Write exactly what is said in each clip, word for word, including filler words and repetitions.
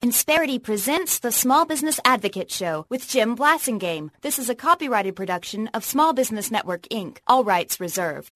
Insperity presents the Small Business Advocate Show with Jim Blasingame. This is a copyrighted production of Small Business Network, Incorporated. All rights reserved.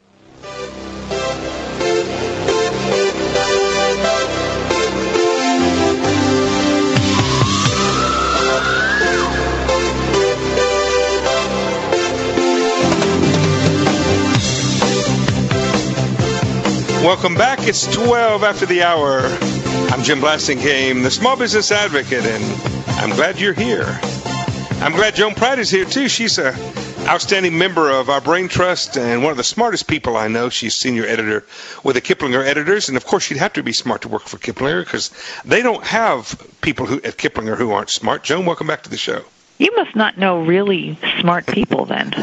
Welcome back. It's twelve after the hour. I'm Jim Blasingame, the Small Business Advocate, and I'm glad you're here. I'm glad Joan Pratt is here, too. She's an outstanding member of our Brain Trust and one of the smartest people I know. She's senior editor with the Kiplinger Editors, and, of course, she'd have to be smart to work for Kiplinger because they don't have people who at Kiplinger who aren't smart. Joan, welcome back to the show. You must not know really smart people, then.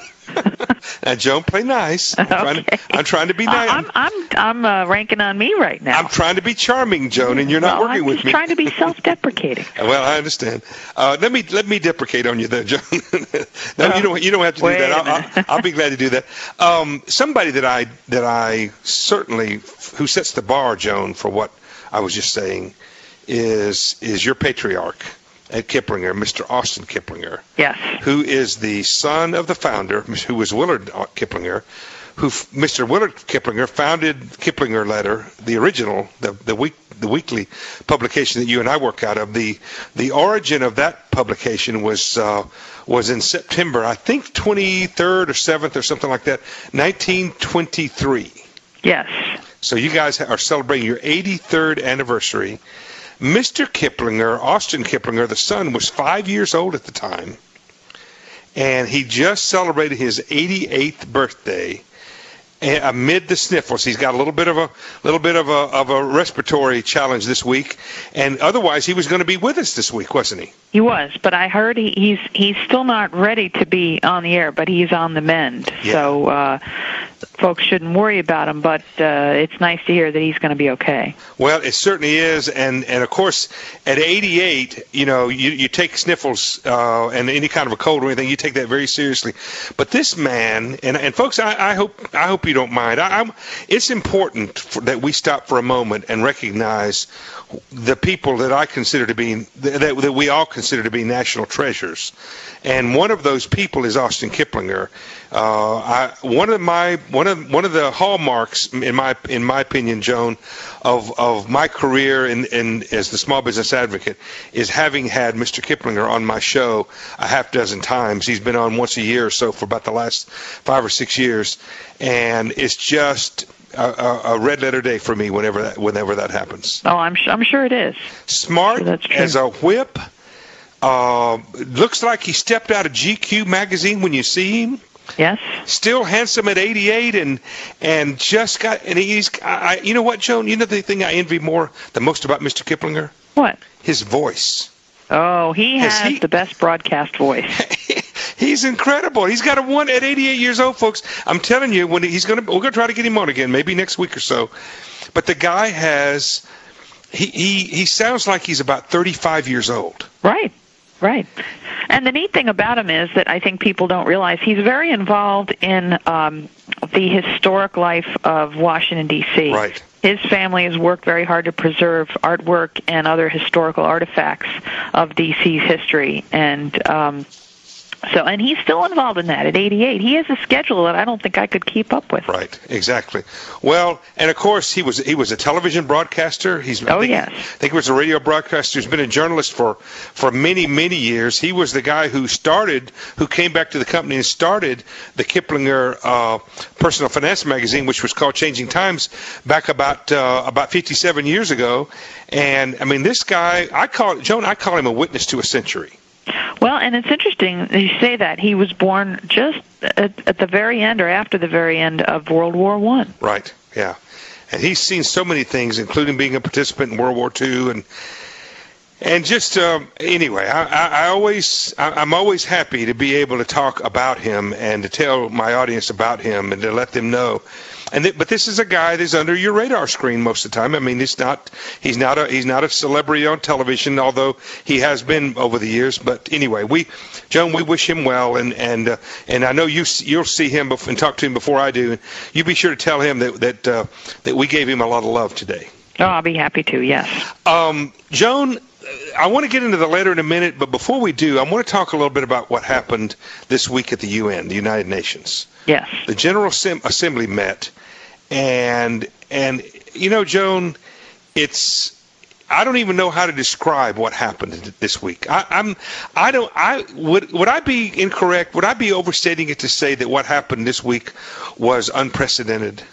Now, Joan, play nice. I'm, okay. trying, to, I'm trying to be nice. I'm I'm I'm uh, ranking on me right now. I'm trying to be charming, Joan, and you're not well, working I'm with just me. trying to be self-deprecating. Well, I understand. Uh, let me let me deprecate on you, there, Joan. no, uh, you don't you don't have to do that. I'll, I'll, I'll be glad to do that. Um, somebody that I that I certainly who sets the bar, Joan, for what I was just saying, is is your patriarch at Kiplinger, Mister Austin Kiplinger. Yes. Who is the son of the founder, who was Willard Kiplinger, who Mister Willard Kiplinger founded Kiplinger Letter, the original, the the week the weekly publication that you and I work out of. The the origin of that publication was uh, was in September, I think twenty-third or seventh or something like that, nineteen twenty-three. Yes. So you guys are celebrating your eighty-third anniversary. Mister Kiplinger, Austin Kiplinger, the son, was five years old at the time, and he just celebrated his eighty-eighth birthday. Amid the sniffles, he's got a little bit of a little bit of a of a respiratory challenge this week, and otherwise he was going to be with us this week, wasn't he? He was, but I heard he, he's he's still not ready to be on the air, but he's on the mend. Yeah. So uh, folks shouldn't worry about him, but uh, it's nice to hear that he's going to be okay. Well, it certainly is, and and of course, at eighty-eight, you know, you, you take sniffles uh, and any kind of a cold or anything, you take that very seriously. But this man, and and folks, I, I hope I hope you don't mind. I, I'm, it's important for, that we stop for a moment and recognize the people that I consider to be that, that we all consider to be national treasures, and one of those people is Austin Kiplinger. Uh, I, one of my one of one of the hallmarks, in my in my opinion, Joan, of of my career in, in as the Small Business Advocate is having had Mister Kiplinger on my show a half dozen times. He's been on once a year or so for about the last five or six years, and it's just a, a, a red letter day for me whenever that whenever that happens. Oh, I'm I'm sure it is. Smart that's true. As a whip. Uh, looks like he stepped out of G Q magazine when you see him. Yes. Still handsome at eighty-eight, and and just got and he's. I, you know what, Joan? You know the thing I envy more the most about Mister Kiplinger? What? His voice. Oh, he has he, the best broadcast voice. He's incredible. He's got a one at eighty-eight years old, folks. I'm telling you, when he's gonna, we're gonna try to get him on again, maybe next week or so. But the guy has. He he he sounds like he's about thirty-five years old. Right. Right. And the neat thing about him is that I think people don't realize he's very involved in um, the historic life of Washington, D C Right. His family has worked very hard to preserve artwork and other historical artifacts of D C's history. And um, so, and he's still involved in that at eighty-eight. He has a schedule that I don't think I could keep up with. Right, exactly. Well, and of course, he was he was a television broadcaster. He's oh I think, yes, I think he was a radio broadcaster. He's been a journalist for for many many years. He was the guy who started, who came back to the company and started the Kiplinger uh, Personal Finance magazine, which was called Changing Times, back about uh, about fifty-seven years ago. And I mean, this guy, I call Joan, I call him a witness to a century. Well, and it's interesting that you say that. He was born just at, at the very end or after the very end of World War One. Right, yeah. And he's seen so many things, including being a participant in World War Two. And and just, um, anyway, I, I, I always, I, I'm always happy to be able to talk about him and to tell my audience about him and to let them know. And th- but this is a guy that's under your radar screen most of the time. I mean, it's not he's not a he's not a celebrity on television, although he has been over the years. But anyway, we, Joan, we wish him well, and and uh, and I know you you'll see him bef- and talk to him before I do. You be sure to tell him that that uh, that we gave him a lot of love today. Oh, I'll be happy to, yes. Um, Joan, I want to get into the letter in a minute, but before we do, I want to talk a little bit about what happened this week at the U N, the United Nations. Yes. The General Assembly met, and, and you know, Joan, it's... I don't even know how to describe what happened this week. I, I'm, I don't, I would, would I be incorrect? Would I be overstating it to say that what happened this week was unprecedented?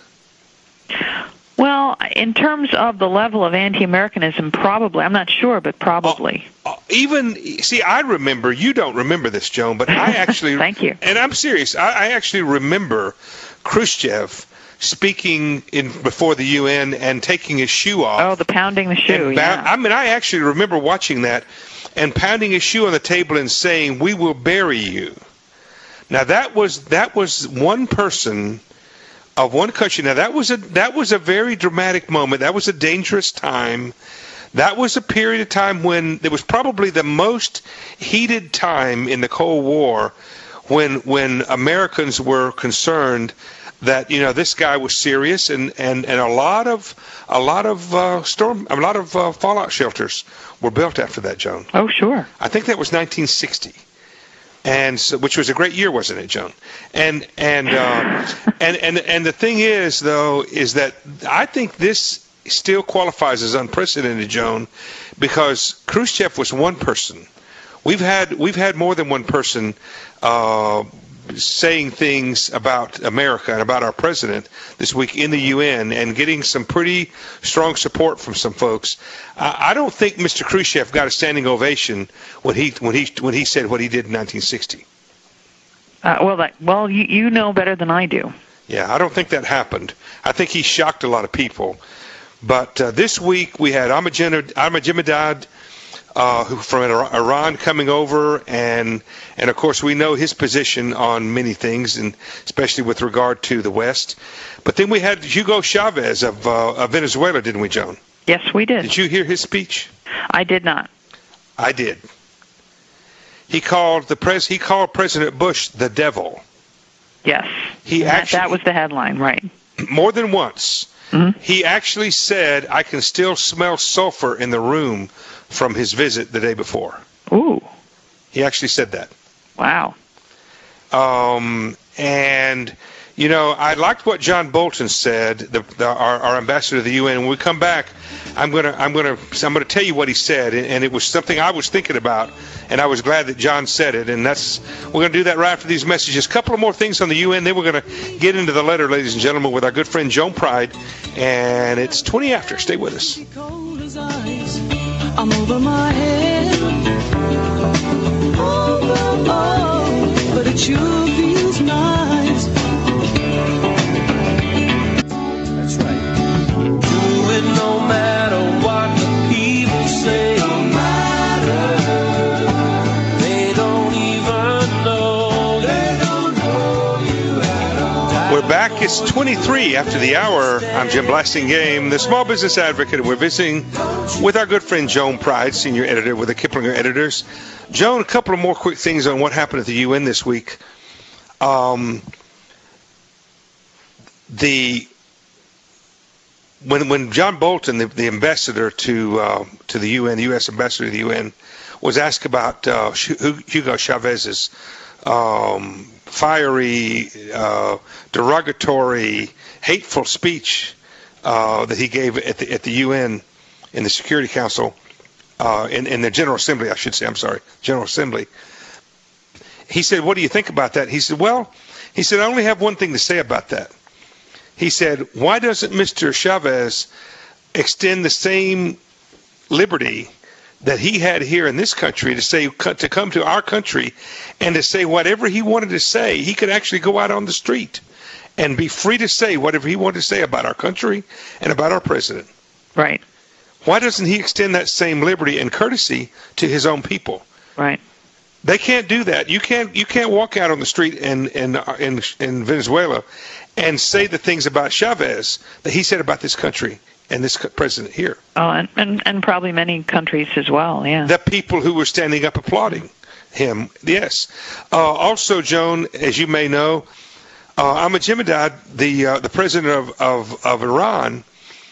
Well, in terms of the level of anti-Americanism, probably. I'm not sure, but probably. Uh, uh, even, see, I remember, you don't remember this, Joan, but I actually, Thank you. And I'm serious, I, I actually remember Khrushchev speaking in before the U N and taking his shoe off. Oh, the pounding the shoe, yeah. I mean, I actually remember watching that and pounding his shoe on the table and saying, "We will bury you." Now, that was that was one person of one country. Now, that was a that was a very dramatic moment. That was a dangerous time. That was a period of time when there was probably the most heated time in the Cold War when when Americans were concerned that, you know, this guy was serious, and, and, and a lot of a lot of uh, storm a lot of uh, fallout shelters were built after that, Joan. Oh, sure. I think that was nineteen sixty, and so, which was a great year, wasn't it, Joan? And and uh, and and and the thing is, though, is that I think this still qualifies as unprecedented, Joan, because Khrushchev was one person. We've had we've had more than one person Uh, saying things about America and about our president this week in the U N and getting some pretty strong support from some folks. Uh, I don't think Mister Khrushchev got a standing ovation when he when he when he said what he did in nineteen sixty. Uh, well, that, well, you, you know better than I do. Yeah, I don't think that happened. I think he shocked a lot of people. But uh, this week we had Ahmadinejad, Uh, who from Iran coming over, and and of course we know his position on many things, and especially with regard to the West. But then we had Hugo Chavez of, uh, of Venezuela, didn't we, Joan? Yes, we did. Did you hear his speech? I did not. I did. He called the pres he called President Bush the devil. Yes. He that, actually, that was the headline, right? More than once. Mm-hmm. He actually said, "I can still smell sulfur in the room," from his visit the day before. Ooh. He actually said that. Wow. Um, and, you know, I liked what John Bolton said, the, the, our, our ambassador to the U N. When we come back, I'm gonna, I'm gonna, I'm gonna tell you what he said, and, and it was something I was thinking about, and I was glad that John said it. And that's, we're gonna do that right after these messages. A couple of more things on the U N, then we're gonna get into the letter, ladies and gentlemen, with our good friend Joan Pride, and it's twenty after. Stay with us. I'm over my head. Oh, oh, oh, but it sure feels nice. That's right. Do it no matter what the people say. No matter. They don't even know. They don't know you at all. We're back. It's twenty-three after the hour. I'm Jim Blasingame, the Small Business Advocate. We're visiting with our good friend Joan Pride, senior editor with the Kiplinger Editors. Joan, a couple of more quick things on what happened at the U N this week. Um, the when when John Bolton, the, the ambassador to uh, to the U N, the U S ambassador to the U N, was asked about uh, Hugo Chavez's um, fiery, uh, derogatory, hateful speech uh, that he gave at the at the U N in the Security Council, uh, in, in the General Assembly, I should say, I'm sorry, General Assembly. He said, "What do you think about that?" He said, well, he said, "I only have one thing to say about that." He said, "Why doesn't Mister Chavez extend the same liberty that he had here in this country to say, to come to our country and to say whatever he wanted to say? He could actually go out on the street and be free to say whatever he wanted to say about our country and about our president." Right. Why doesn't he extend that same liberty and courtesy to his own people? Right. They can't do that. You can't. You can't walk out on the street in in in, in Venezuela and say the things about Chavez that he said about this country and this president here. Oh, and, and, and probably many countries as well, yeah. The people who were standing up applauding him, yes. Uh, also, Joan, as you may know, uh, Ahmadinejad, the uh, the president of, of, of Iran,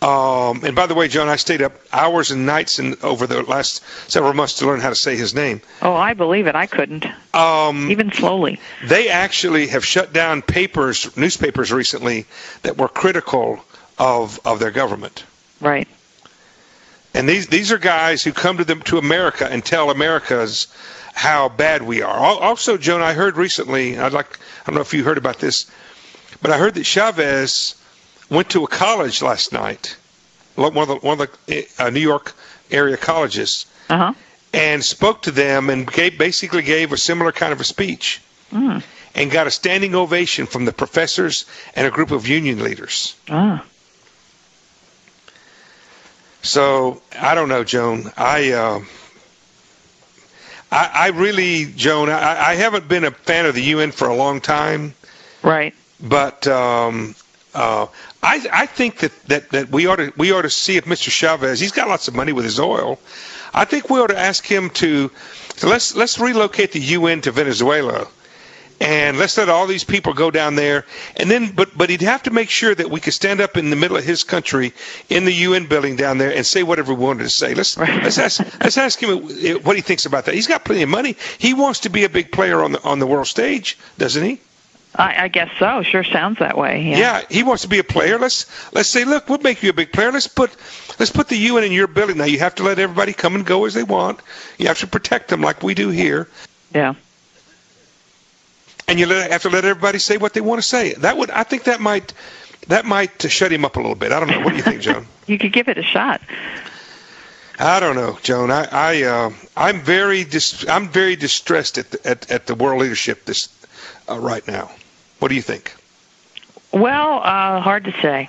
Um, and by the way, Joan, I stayed up hours and nights in, over the last several months to learn how to say his name. Oh, I believe it. I couldn't. Um, Even slowly. They actually have shut down papers, newspapers recently that were critical of of their government. Right. And these these are guys who come to them to America and tell Americans how bad we are. Also, Joan, I heard recently, I'd like I don't know if you heard about this, but I heard that Chavez went to a college last night, one of the, one of the uh, New York area colleges, uh-huh. and spoke to them and gave, basically gave a similar kind of a speech, mm. and got a standing ovation from the professors and a group of union leaders. Ah. So I don't know, Joan. I, uh, I, I really, Joan, I, I haven't been a fan of the U N for a long time. Right. But um, uh, I, I think that, that, that we ought to we ought to see if Mister Chavez, he's got lots of money with his oil. I think we ought to ask him to, to let's let's relocate the U N to Venezuela. And let's let all these people go down there, and then, but but he'd have to make sure that we could stand up in the middle of his country in the U N building down there and say whatever we wanted to say. Let's let's ask let's ask him what he thinks about that. He's got plenty of money. He wants to be a big player on the on the world stage, doesn't he? I, I guess so. Sure sounds that way. Yeah. yeah, he wants to be a player. Let's let's say, look, we'll make you a big player. Let's put let's put the U N in your building. Now you have to let everybody come and go as they want. You have to protect them like we do here. Yeah. And you have to let everybody say what they want to say. That would, I think, that might, that might shut him up a little bit. I don't know. What do you think, Joan? You could give it a shot. I don't know, Joan. I, I, uh, I'm very, dis- I'm very distressed at the, at, at the world leadership this uh, right now. What do you think? Well, uh, hard to say.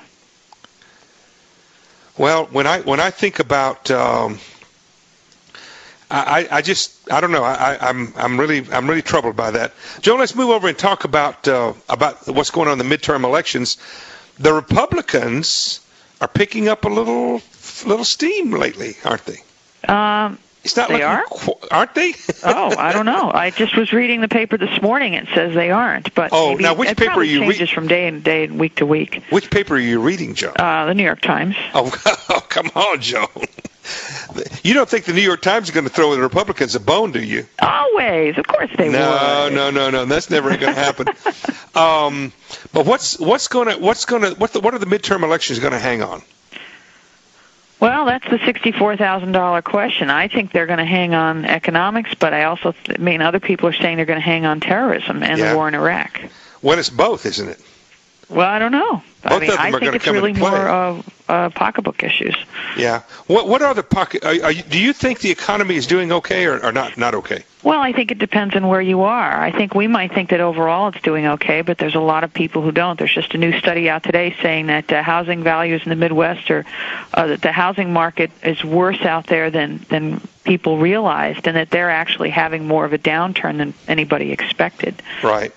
Well, when I when I think about. Um, I, I just I don't know I, I'm I'm really I'm really troubled by that. Joe, let's move over and talk about uh, about what's going on in the midterm elections. The Republicans are picking up a little little steam lately, aren't they? Um, it's not they like are, aren't they? Oh, I don't know. I just was reading the paper this morning. It says they aren't, but oh, maybe now which it paper are you changes reading? From day to day and week to week. Which paper are you reading, Joe? Uh, the New York Times. Oh, oh come on, Joe. You don't think the New York Times is going to throw the Republicans a bone, do you? Always, of course they no, would. No, no, no, no. That's never going to happen. um, but what's what's going to what's going to what the, what are the midterm elections going to hang on? Well, that's the sixty-four thousand dollar question. I think they're going to hang on economics, but I also th- I mean other people are saying they're going to hang on terrorism and yeah. the war in Iraq. Well, it's both, isn't it? Well, I don't know. Both I mean, of them I are think to it's come really into play. more of uh, pocketbook issues. Yeah. What What are the pocket? Are, are you, do you think the economy is doing okay or, or not? Not okay? Well, I think it depends on where you are. I think we might think that overall it's doing okay, but there's a lot of people who don't. There's just a new study out today saying that uh, housing values in the Midwest are uh, that the housing market is worse out there than than people realized, and that they're actually having more of a downturn than anybody expected. Right.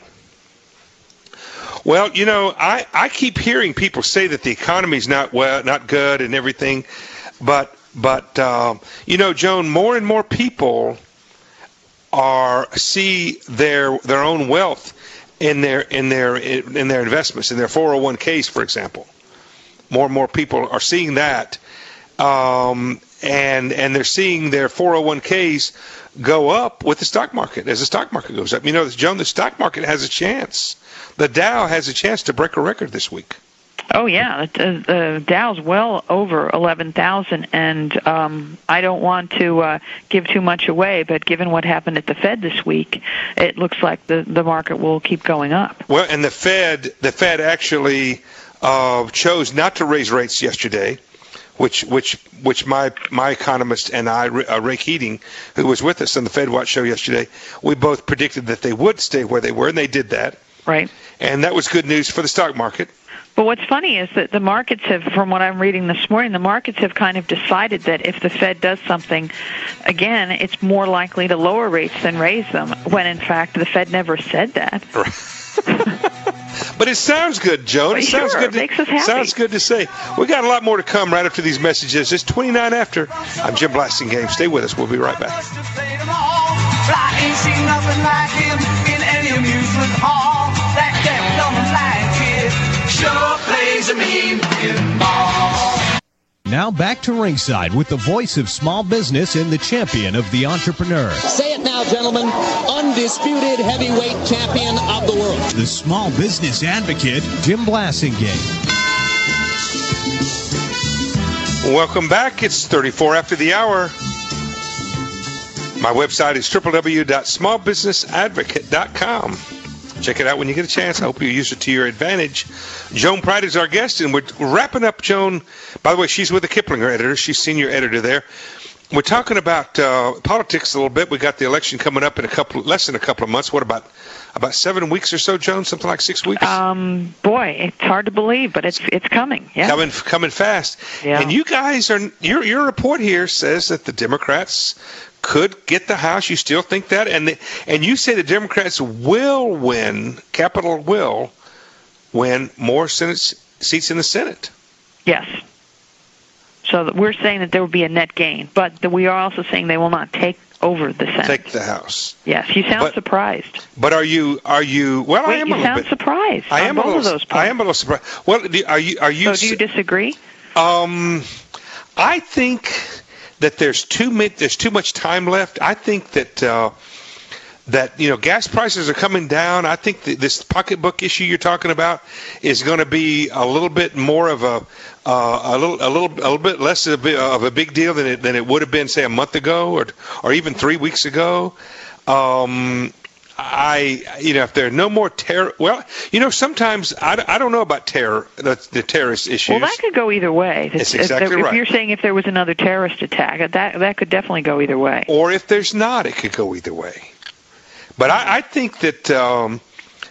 Well, you know, I, I keep hearing people say that the economy's not well, not good, and everything, but but um, you know, Joan, more and more people are see their their own wealth in their in their in their investments, in their four oh one k's, for example. More and more people are seeing that, um, and and they're seeing their four oh one k's go up with the stock market as the stock market goes up. You know, Joan, the stock market has a chance. The Dow has a chance to break a record this week. Oh, yeah. The, the Dow's well over eleven thousand, and um, I don't want to uh, give too much away, but given what happened at the Fed this week, it looks like the, the market will keep going up. Well, and the Fed, the Fed actually uh, chose not to raise rates yesterday, which which which my my economist and I, uh, Ray Keating, who was with us on the Fed Watch show yesterday, we both predicted that they would stay where they were, and they did that. Right. And that was good news for the stock market. But what's funny is that the markets have, from what I'm reading this morning, the markets have kind of decided that if the Fed does something, again, it's more likely to lower rates than raise them, when in fact the Fed never said that. But it sounds good, Joan. It sure, sounds good. It makes us happy. Sounds good to say. We got a lot more to come right after these messages. It's twenty-nine after. I'm Jim Blasingame. Stay with us. We'll be right back. I ain't seen nothing like him in any amusement hall. That deaf, dumb, blind kid sure plays a mean pinball. Now back to ringside with the voice of small business and the champion of the entrepreneur. Say it now, gentlemen. Undisputed heavyweight champion of the world. The small business advocate, Jim Blasingame. Welcome back. It's thirty-four after the hour. My website is w w w dot small business advocate dot com. Check it out when you get a chance. I hope you use it to your advantage. Joan Pride is our guest, and we're wrapping up Joan. By the way, she's with the Kiplinger editor. She's senior editor there. We're talking about uh, politics a little bit. We got the election coming up in a couple, less than a couple of months. What about about seven weeks or so, Joan? Something like six weeks? Um, boy, it's hard to believe, but it's it's coming. Yeah, coming coming fast. Yeah. And you guys are your your report here says that the Democrats could get the House. You still think that? And the, and you say the Democrats will win, capital will, win more Senate seats in the Senate. Yes. So that we're saying that there will be a net gain, but that we are also saying they will not take over the Senate. Take the House. Yes. You sound but, surprised. But are you, are you, well, Wait, I am you a little sound bit. surprised I on am both a little, of those points. I am a little surprised. Well, do, are you, are you? So do you disagree? Um, I think that there's too much, there's too much time left. I think that uh, that you know gas prices are coming down. I think that this pocketbook issue you're talking about is going to be a little bit more of a uh, a little a little a little bit less of a, of a big deal than it than it would have been say a month ago or or even three weeks ago. Um, I, you know, if there are no more terror, well, you know, sometimes I, I don't know about terror, the, the terrorist issues. Well, that could go either way. It's if, exactly if right. you're saying if there was another terrorist attack, that that could definitely go either way. Or if there's not, it could go either way. But I, I think that, um,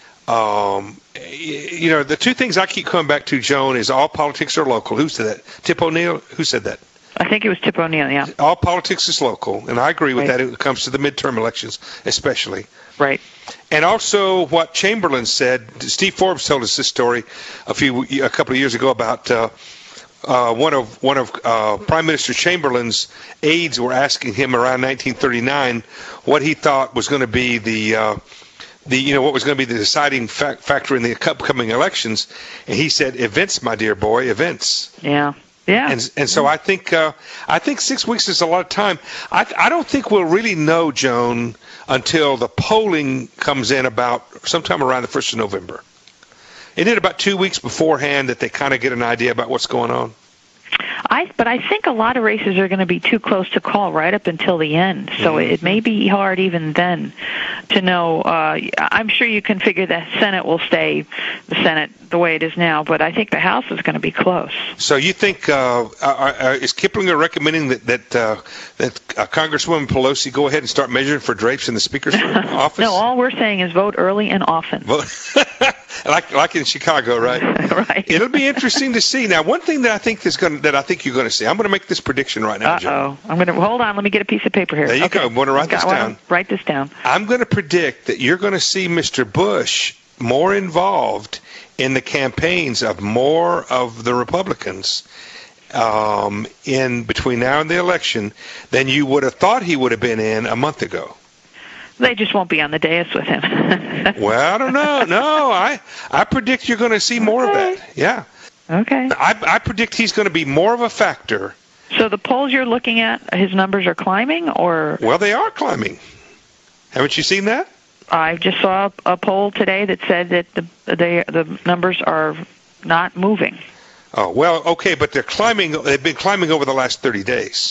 um, you know, the two things I keep coming back to, Joan, is all politics are local. Who said that? Tip O'Neill? Who said that? I think it was Tip O'Neill, yeah. All politics is local, and I agree with Right. that when it comes to the midterm elections, especially. Right. And also what Chamberlain said, Steve Forbes told us this story a few a couple of years ago about uh, uh, one of one of uh, Prime Minister Chamberlain's aides were asking him around nineteen thirty-nine what he thought was going to be the uh, the you know what was going to be the deciding fac- factor in the upcoming elections, and he said, "Events, my dear boy, events." Yeah. Yeah. And and so I think uh, I think six weeks is a lot of time. I I don't think we'll really know, Joan, until the polling comes in about sometime around the first of November. Isn't it about two weeks beforehand that they kind of get an idea about what's going on? I, but I think a lot of races are going to be too close to call right up until the end. So mm-hmm. it may be hard even then to know. Uh, I'm sure you can figure the Senate will stay the Senate the way it is now, but I think the House is going to be close. So you think uh, are, are, is Kiplinger recommending that that uh, that uh, Congresswoman Pelosi go ahead and start measuring for drapes in the Speaker's office? No, all we're saying is vote early and often. like like in Chicago, right? Right. It'll be interesting to see. Now, one thing that I think is going that I think you're going to see. I'm going to make this prediction right now, Joe. Uh-oh. I'm going to hold on. Let me get a piece of paper here. There you okay. go. I'm going to write this down. Write this down. I'm going to predict that you're going to see Mister Bush more involved in the campaigns of more of the Republicans um, in between now and the election than you would have thought he would have been in a month ago. They just won't be on the dais with him. Well, I don't know. No, I I predict you're going to see more okay. of that. Yeah. Okay. I, I predict he's going to be more of a factor. So the polls you're looking at, his numbers are climbing, or? Well, they are climbing. Haven't you seen that? I just saw a poll today that said that the they, the numbers are not moving. Oh, well, okay, but they're climbing. They've been climbing over the last thirty days.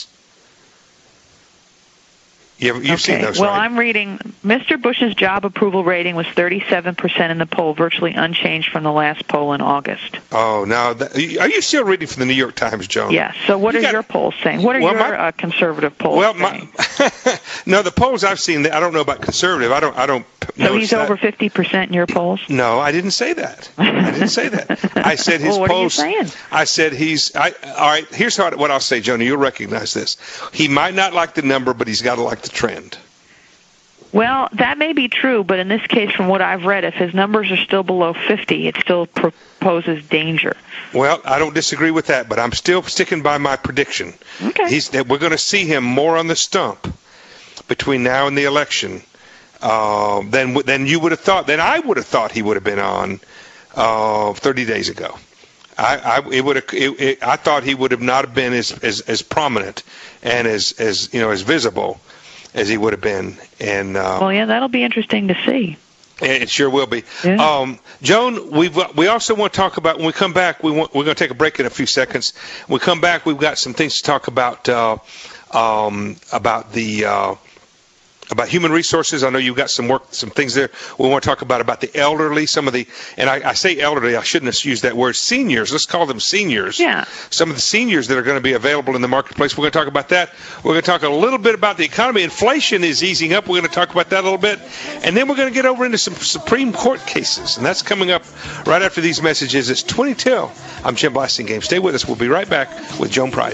You've, you've okay. seen those, well, right? I'm reading Mister Bush's job approval rating was thirty-seven percent in the poll, virtually unchanged from the last poll in August. Oh, now, that, are you still reading from the New York Times, Joan? Yes. So what you are got, your polls saying? What are well, your my, uh, conservative polls well, saying? My, no, the polls I've seen, I don't know about conservative. I don't I don't So he's that. over fifty percent in your polls? No, I didn't say that. I didn't say that. I said his well, what polls. Are you saying? I said he's. I, all right, here's how, what I'll say, Joni. You'll recognize this. He might not like the number, but he's got to like the trend. Well, that may be true, but in this case, from what I've read, if his numbers are still below fifty, it still proposes danger. Well, I don't disagree with that, but I'm still sticking by my prediction. Okay. He's, that we're going to see him more on the stump between now and the election uh, than than you would have thought, than I would have thought he would have been on uh, thirty days ago. I, I it would have. It, it, I thought he would have not been as, as as prominent and as as you know as visible as he would have been. And uh, well, yeah, that'll be interesting to see. It sure will be. Yeah. Um, Joan, we we also want to talk about when we come back. We want, we're going to take a break in a few seconds. When we come back, we've got some things to talk about uh, um, about the. Uh, About human resources, I know you've got some work, some things there. We want to talk about about the elderly, some of the, and I, I say elderly, I shouldn't have used that word, seniors. Let's call them seniors. Yeah. Some of the seniors that are going to be available in the marketplace. We're going to talk about that. We're going to talk a little bit about the economy. Inflation is easing up. We're going to talk about that a little bit, and then we're going to get over into some Supreme Court cases, and that's coming up right after these messages. It's twenty till. I'm Jim Blasingame. Stay with us. We'll be right back with Joan Pride.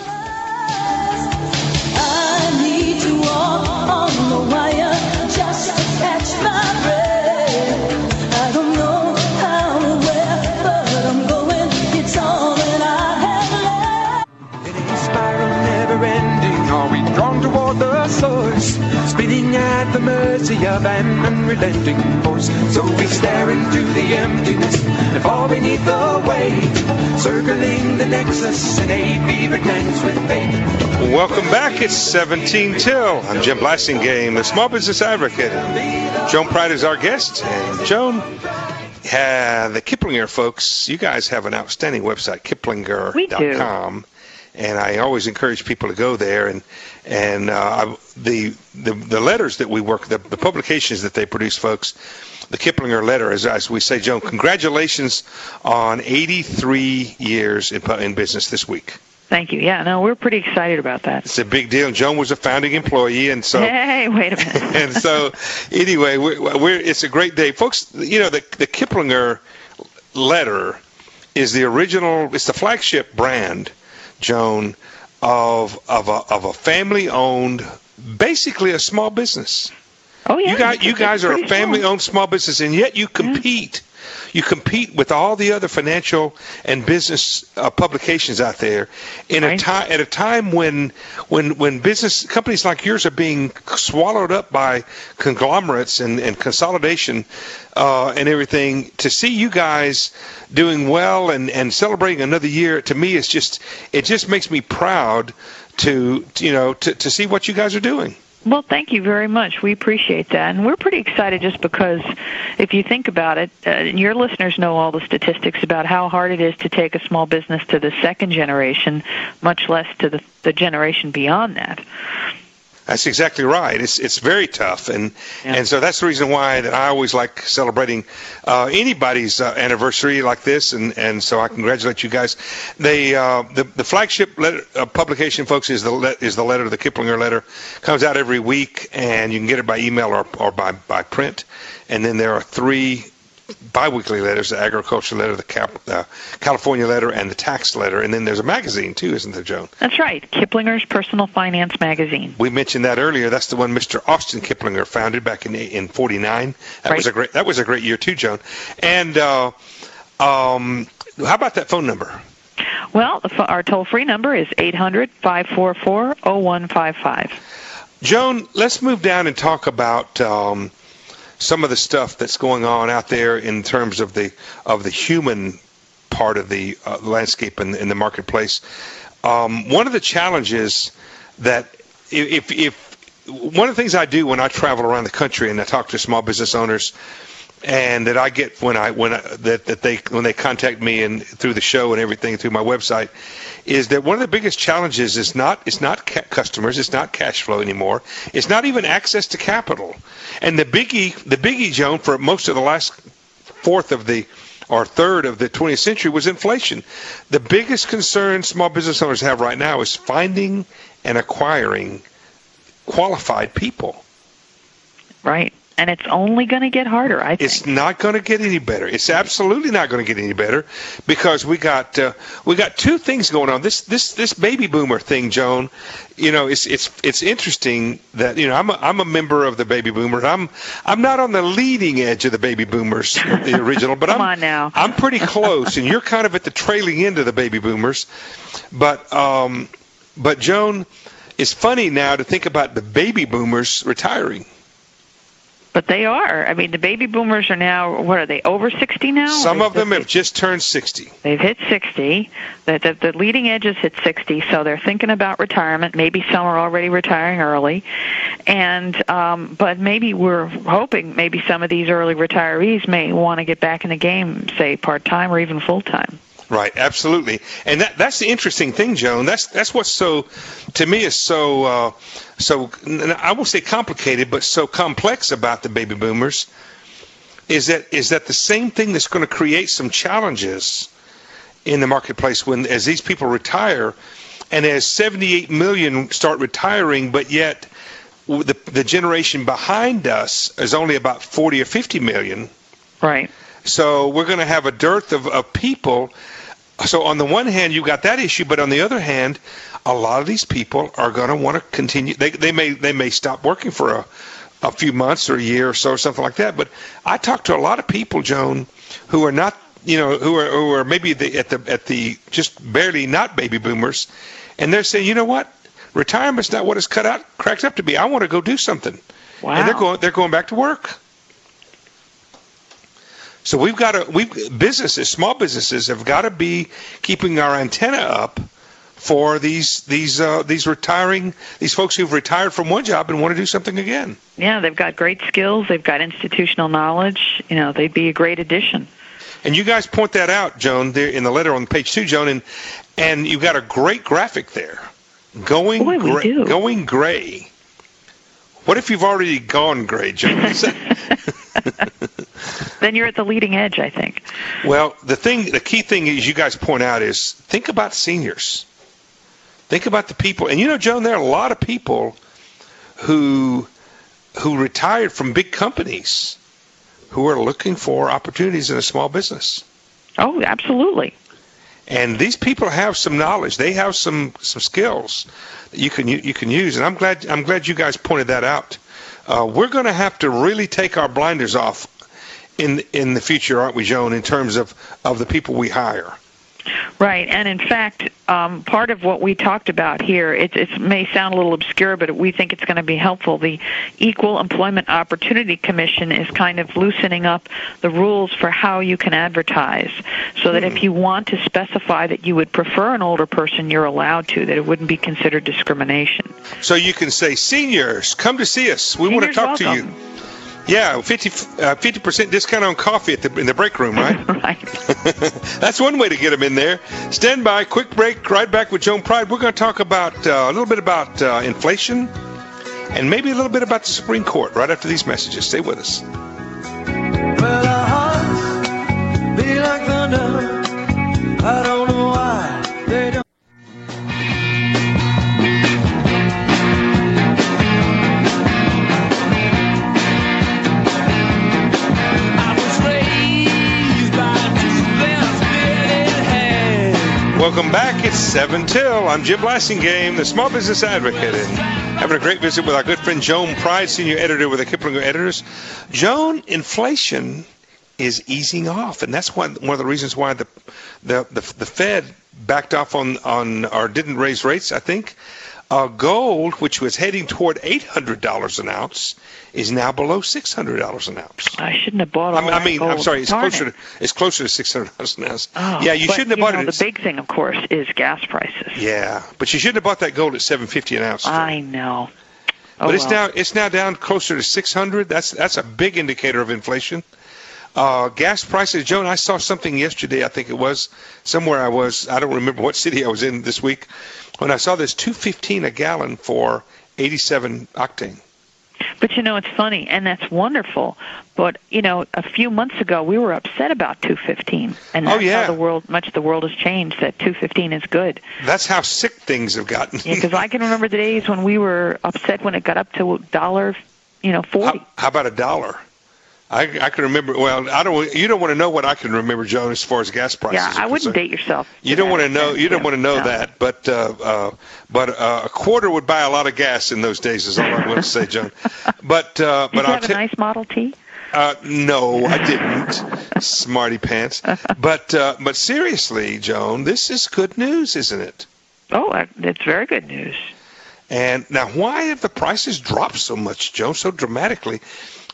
On the wire, just to catch my breath. I don't know how or where, but I'm going. It's all that I have left. In a spiral never ending, are we drawn toward the source? Spinning at the mercy of an unrelenting force. So we stare into the emptiness and fall beneath the weight, circling the nexus in a fevered dance with fate. Welcome back. It's seventeen till. I'm Jim Blasingame, the Small Business Advocate. Joan Pride is our guest. And Joan, uh, the Kiplinger folks, you guys have an outstanding website, kiplinger dot com. And I always encourage people to go there. And and uh, I, the, the the letters that we work, the, the publications that they produce, folks, the Kiplinger letter, as, as we say, Joan, congratulations on eighty-three years in, in business this week. Thank you. Yeah, no, we're pretty excited about that. It's a big deal. Joan was a founding employee, and so. Hey, wait a minute. And so, anyway, we're, we're, it's a great day, folks. You know, the the Kiplinger letter is the original. It's the flagship brand, Joan, of of a of a family-owned, basically a small business. Oh yeah. You guys, you guys are a family-owned small business, and yet you compete. Yeah. You compete with all the other financial and business uh, publications out there in right. a time at a time when when when business companies like yours are being swallowed up by conglomerates and, and consolidation uh, and everything. To see you guys doing well and, and celebrating another year, to me, is just it just makes me proud to you know to, to see what you guys are doing. Well, thank you very much. We appreciate that. And we're pretty excited just because if you think about it, uh, your listeners know all the statistics about how hard it is to take a small business to the second generation, much less to the, the generation beyond that. That's exactly right. It's it's very tough, and yeah. and so that's the reason why that I always like celebrating uh, anybody's uh, anniversary like this, and, and so I congratulate you guys. They uh, the the flagship letter, uh, publication, folks, is the le- is the letter, the Kiplinger letter. Comes out every week, and you can get it by email or or by by print. And then there are three biweekly letters: the agriculture letter, the Cap, uh, California letter, and the tax letter. And then there's a magazine too, isn't there, Joan? That's right, Kiplinger's Personal Finance Magazine. We mentioned that earlier. That's the one Mister Austin Kiplinger founded back in in forty-nine. That right. was a great that was a great year too, Joan. And uh, um, how about that phone number? Well, our toll-free number is eight hundred, five four four, oh one five five. Joan, let's move down and talk about um, some of the stuff that's going on out there in terms of the of the human part of the uh, landscape in, in the marketplace. Um, one of the challenges that if, if one of the things I do when I travel around the country and I talk to small business owners, and that I get when I when I, that that they when they contact me and through the show and everything through my website, is that one of the biggest challenges is not it's not ca- customers, it's not cash flow anymore, it's not even access to capital, and the biggie the biggie, Joan, for most of the last fourth of the or third of the twentieth century was inflation. The biggest concern small business owners have right now is finding and acquiring qualified people. Right. And it's only going to get harder, I think. It's not going to get any better. It's absolutely not going to get any better because we got uh, we got two things going on. This this this baby boomer thing, Joan. You know, it's it's it's interesting that you know I'm a, I'm a member of the baby boomers. I'm I'm not on the leading edge of the baby boomers, the original, but Come I'm on now. I'm pretty close, and you're kind of at the trailing end of the baby boomers. But um, but Joan, it's funny now to think about the baby boomers retiring. But they are. I mean, the baby boomers are now, what are they, over sixty now? Some of them have just turned sixty. They've hit sixty. The, the, the leading edges hit sixty, so they're thinking about retirement. Maybe some are already retiring early. And um, but maybe we're hoping maybe some of these early retirees may want to get back in the game, say part-time or even full-time. Right, absolutely, and that that's the interesting thing, Joan. That's that's what's so, to me, is so uh, so I won't say complicated, but so complex about the baby boomers, is that is that the same thing that's going to create some challenges in the marketplace when as these people retire, and as seventy-eight million start retiring, but yet the the generation behind us is only about forty or fifty million. Right. So we're going to have a dearth of, of people. So on the one hand, you've got that issue, but on the other hand, a lot of these people are going to want to continue. They they may they may stop working for a, a few months or a year or so, or something like that. But I talk to a lot of people, Joan, who are not, you know, who are who are maybe the, at the at the just barely not baby boomers, and they're saying, you know what, retirement's not what it's cut out cracked up to be. I want to go do something. Wow. And they're going they're going back to work. So we've got to, we businesses, small businesses have got to be keeping our antenna up for these these uh, these retiring these folks who've retired from one job and want to do something again. Yeah, they've got great skills. They've got institutional knowledge. You know, they'd be a great addition. And you guys point that out, Joan, there in the letter on page two, Joan, and and you've got a great graphic there, going Boy, we gray, do. going gray. What if you've already gone gray, Joan? Then you're at the leading edge, I think. Well, the thing, the key thing is you guys point out is think about seniors. Think about the people. And you know, Joan, there are a lot of people who who retired from big companies who are looking for opportunities in a small business. Oh, absolutely. And these people have some knowledge. They have some, some skills that you can you can use. And I'm glad I'm glad you guys pointed that out. Uh, we're going to have to really take our blinders off in in the future, aren't we, Joan, in terms of, of the people we hire? Right, and in fact, um, part of what we talked about here, it, it may sound a little obscure, but we think it's going to be helpful. The Equal Employment Opportunity Commission is kind of loosening up the rules for how you can advertise, so that if you want to specify that you would prefer an older person, you're allowed to, that it wouldn't be considered discrimination. So you can say, seniors, come to see us. We Seniors want to talk welcome. to you. Yeah, fifty, uh, fifty percent discount on coffee at the, in the break room, right? Right. That's one way to get them in there. Stand by, quick break, right back with Joan Pride. We're going to talk about uh, a little bit about uh, inflation and maybe a little bit about the Supreme Court right after these messages. Stay with us. Well, our hearts beat like thunder. I don't know why they don't. Welcome back. It's seven till. I'm Jim Blassingame, the Small Business Advocate, and having a great visit with our good friend Joan Pride, Senior Editor with the Kiplinger Editors. Joan, inflation is easing off, and that's one one of the reasons why the the the, the Fed backed off on, on or didn't raise rates, I think. Uh, gold, which was heading toward eight hundred dollars an ounce, is now below six hundred dollars an ounce. I shouldn't have bought all I mean, that I mean gold. I'm sorry, it's Darn closer it. to it's closer to six hundred dollars an ounce. Oh, yeah, you but, shouldn't have you bought know, it. At, the big thing, of course, is gas prices. yeah, but you shouldn't have bought that gold at seven fifty an ounce. Joe. I know. Oh, But it's well. now it's now down closer to six hundred. That's that's a big indicator of inflation. Uh, gas prices, Joan. I saw something yesterday. I think it was somewhere I was. I don't remember what city I was in this week when I saw this two fifteen a gallon for eighty-seven octane. But, you know, it's funny, and that's wonderful. But, you know, a few months ago, we were upset about two fifteen. And that's Oh, yeah. how the world, much the world has changed, that two fifteen is good. That's how sick things have gotten. Yeah, because I can remember the days when we were upset when it got up to a dollar, you know, forty. How, how about a dollar? I, I can remember. Well, I don't. You don't want to know what I can remember, Joan, as far as gas prices. Yeah, I are wouldn't concerned. date yourself. You don't want to know. You don't Yeah, want to know no. that. But uh, uh, but uh, a quarter would buy a lot of gas in those days. Is all I'm going to say, Joan. But uh, Did but you I'll have a tell. nice Model T? Uh, no, I didn't. Smarty pants. But uh, but seriously, Joan, this is good news, isn't it? Oh, uh, it's very good news. And now, why have the prices dropped so much, Joan, so dramatically?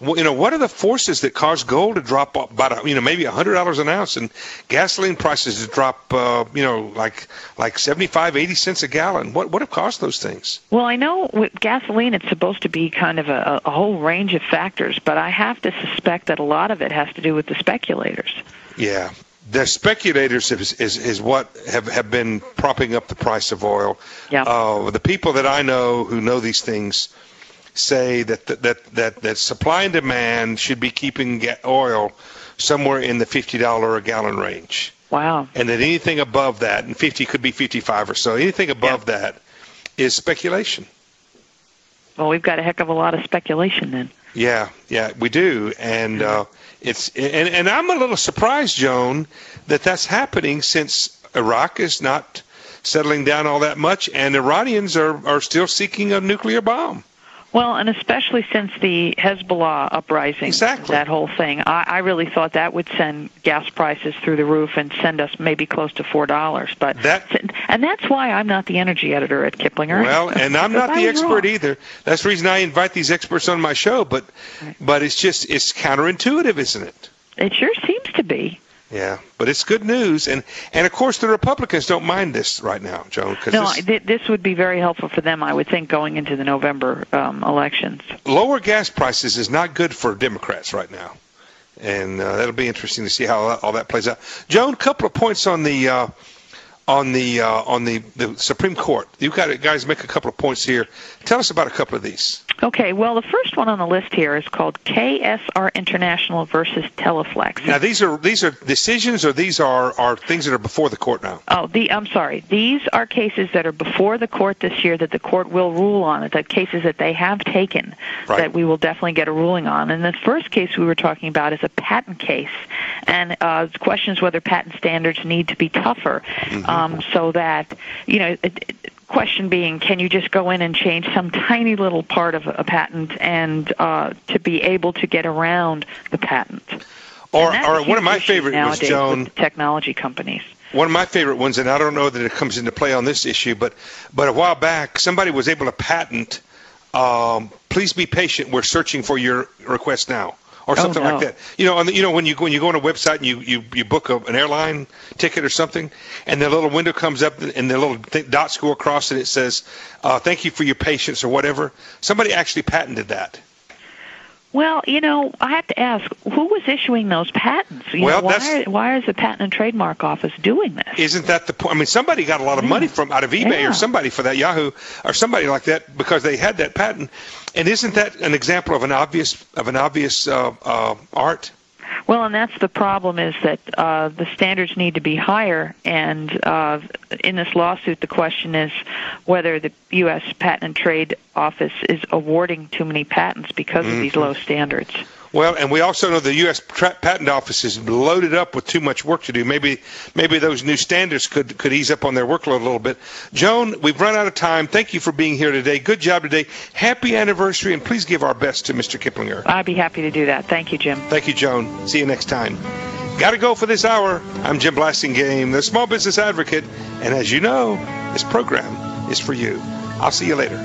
well, you know, what are the forces that cause gold to drop about, you know, maybe one hundred dollars an ounce and gasoline prices to drop, uh, you know, like like seventy-five, eighty cents a gallon? What what have caused those things? Well, I know with gasoline it's supposed to be kind of a, a whole range of factors, but I have to suspect that a lot of it has to do with the speculators. Yeah. The speculators is, is, is what have, have been propping up the price of oil. Yeah. Uh, the people that I know who know these things say that that, that, that, that supply and demand should be keeping ga- oil somewhere in the fifty dollars a gallon range. Wow. And that anything above that, and fifty could be fifty-five or so, anything above yeah. that is speculation. Well, we've got a heck of a lot of speculation then. Yeah, yeah, we do. And uh, it's and, and I'm a little surprised, Joan, that that's happening since Iraq is not settling down all that much, and Iranians are, are still seeking a nuclear bomb. Well, and especially since the Hezbollah uprising, exactly. that whole thing, I, I really thought that would send gas prices through the roof and send us maybe close to four dollars. But that, and that's why I'm not the energy editor at Kiplinger. Well, and I'm not the expert wrong. either. That's the reason I invite these experts on my show. But right. but it's just it's counterintuitive, isn't it? It sure seems to be. Yeah, but it's good news, and and of course the Republicans don't mind this right now, Joan. No, this, th- this would be very helpful for them, I would think, going into the November um, elections. Lower gas prices is not good for Democrats right now, and uh, that'll be interesting to see how all that plays out. Joan, a couple of points on the uh, on the uh, on the, the Supreme Court. You've got to, guys, make a couple of points here. Tell us about a couple of these. Okay, well, the first one on the list here is called K S R International versus Teleflex. Now, these are these are decisions, or these are, are things that are before the court now? Oh, the I'm sorry. These are cases that are before the court this year that the court will rule on. The cases that they have taken right. that we will definitely get a ruling on. And the first case we were talking about is a patent case, and uh, the question is whether patent standards need to be tougher, mm-hmm. um, so that you know. It, it, question being, can you just go in and change some tiny little part of a patent and uh, to be able to get around the patent? Or, or one of my favorite was, Joan, with technology companies. One of my favorite ones, and I don't know that it comes into play on this issue, but but a while back, somebody was able to patent, um, please be patient, we're searching for your request now. Or something oh, no. like that. You know, on the, you know when you when you go on a website and you, you, you book a, an airline ticket or something, and the little window comes up and the little th- dots go across and it says, uh, "Thank you for your patience" or whatever. Somebody actually patented that. Well, you know, I have to ask, who was issuing those patents? You well, know, why, that's, are, why is the Patent and Trademark Office doing this? Isn't that the point? I mean, somebody got a lot of money from out of eBay yeah. or somebody for that, Yahoo or somebody like that, because they had that patent. And isn't that an example of an obvious of an obvious uh, uh, art? Well, and that's the problem, is that uh, the standards need to be higher, and uh, in this lawsuit the question is whether the U S Patent and Trade Office is awarding too many patents because mm-hmm. of these low standards. Well, and we also know the U S Tra- Patent Office is loaded up with too much work to do. Maybe maybe those new standards could, could ease up on their workload a little bit. Joan, we've run out of time. Thank you for being here today. Good job today. Happy anniversary, and please give our best to Mister Kiplinger. I'd be happy to do that. Thank you, Jim. Thank you, Joan. See you next time. Got to go for this hour. I'm Jim Blasingame, the Small Business Advocate, and as you know, this program is for you. I'll see you later.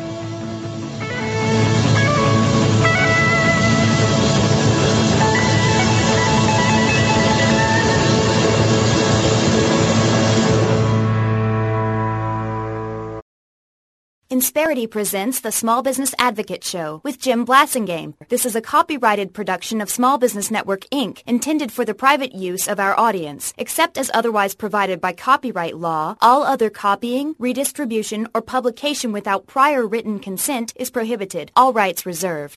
Insperity presents the Small Business Advocate Show with Jim Blasingame. This is a copyrighted production of Small Business Network, Incorporated, intended for the private use of our audience. Except as otherwise provided by copyright law, all other copying, redistribution, or publication without prior written consent is prohibited. All rights reserved.